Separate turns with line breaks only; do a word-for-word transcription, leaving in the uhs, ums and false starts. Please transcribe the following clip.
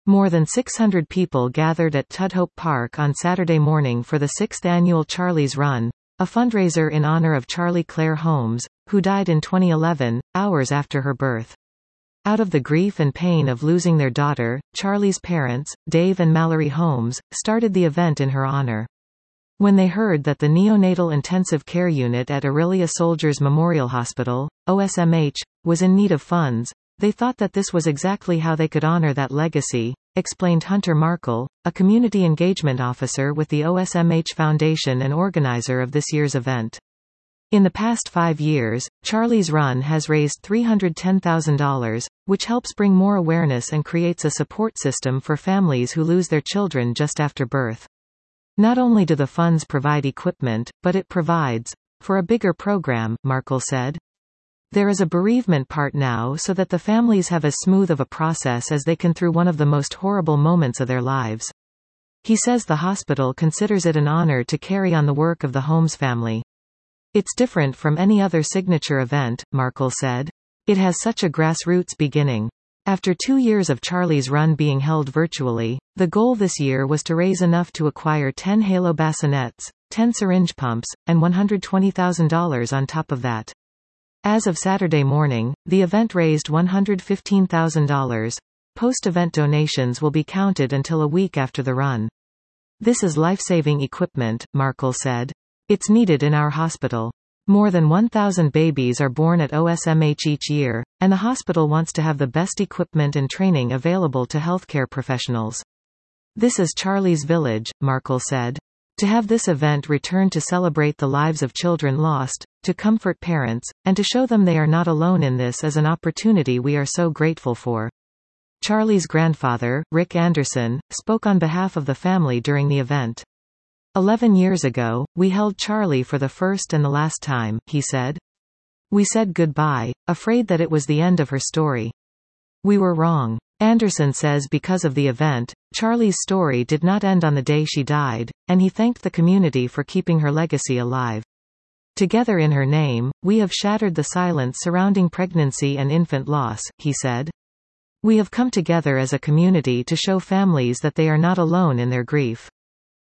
More than six hundred people gathered at Tudhope Park on Saturday morning for the sixth annual Charlie's Run, a fundraiser in honor of Charlie Claire Holmes, who died in twenty eleven, hours after her birth. Out of the grief and pain of losing their daughter, Charlie's parents, Dave and Mallory Holmes, started the event in her honor. When they heard that the Neonatal Intensive Care Unit at Orillia Soldiers Memorial Hospital, O S M H, was in need of funds, they thought that this was exactly how they could honor that legacy, explained Hunter Markle, a community engagement officer with the O S M H Foundation and organizer of this year's event. In the past five years, Charlie's Run has raised three hundred ten thousand dollars, which helps bring more awareness and creates a support system for families who lose their children just after birth. Not only do the funds provide equipment, but it provides for a bigger program, Markle said. There is a bereavement part now so that the families have as smooth of a process as they can through one of the most horrible moments of their lives. He says the hospital considers it an honor to carry on the work of the Holmes family. It's different from any other signature event, Markle said. It has such a grassroots beginning. After two years of Charlie's Run being held virtually, the goal this year was to raise enough to acquire ten Halo bassinets, ten syringe pumps, and one hundred twenty thousand dollars on top of that. As of Saturday morning, the event raised one hundred fifteen thousand dollars. Post-event donations will be counted until a week after the run. This is life-saving equipment, Markle said. It's needed in our hospital. More than one thousand babies are born at O S M H each year, and the hospital wants to have the best equipment and training available to healthcare professionals. This is Charlie's Village, Markle said. To have this event return to celebrate the lives of children lost, to comfort parents, and to show them they are not alone in this is an opportunity we are so grateful for. Charlie's grandfather, Rick Anderson, spoke on behalf of the family during the event. Eleven years ago, we held Charlie for the first and the last time, he said. We said goodbye, afraid that it was the end of her story. We were wrong. Anderson says because of the event, Charlie's story did not end on the day she died, and he thanked the community for keeping her legacy alive. Together in her name, we have shattered the silence surrounding pregnancy and infant loss, he said. We have come together as a community to show families that they are not alone in their grief.